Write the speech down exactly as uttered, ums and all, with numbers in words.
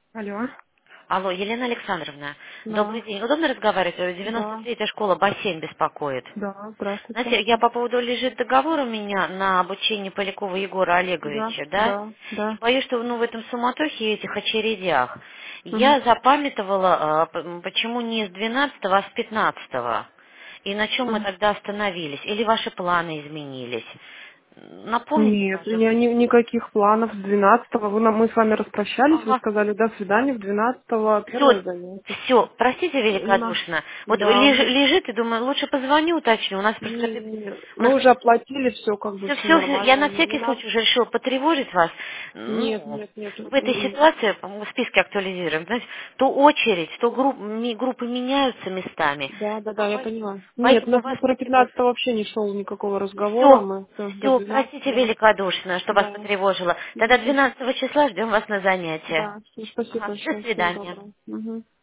Алло. Алло, Елена Александровна, добрый Да, день. Удобно разговаривать? девяносто да, третья школа, бассейн беспокоит. да, здравствуйте. Знаете, я по поводу лежит договор у меня на обучение Полякова Егора Да, Олеговича, да? да, И да. боюсь, что ну, в этом суматохе и этих очередях Мгм. я запамятовала, а, п- почему не с двенадцатого, а с пятнадцатого. И на чем мы Мгм. тогда остановились? Или ваши планы изменились? Напомните, Нет, у меня пожалуйста. ни- никаких планов с двенадцатого. Вы, нам- мы с вами распрощались, вы Ага. сказали до свидания в двенадцатого Все, первое занятие. все, простите У нас, великодушно. Вот да, лежи- лежит и думаю, лучше позвоню, уточню. У нас просто не, как-то- не, у нас мы уже оплатили все, как бы все, все все, я нормально, на не, не всякий надо. случай уже решила потревожить вас. Нет, Ну, нет, нет. в этой м, ситуации мы списки актуализируем. Знаете, то очередь, то групп- ми- группы меняются местами. Да, да, да, я По- поняла. Нет, у Поэтому нас вас про потревожу. пятнадцатого вообще не шел никакого разговора, Все, мы всё до все, простите двенадцатого. великодушно, что вас Да. потревожило. Тогда Ничего. двенадцатого числа ждем вас на занятия. Да, всё, спасибо Ага, до большое. Всего свидания. доброго. Мгм.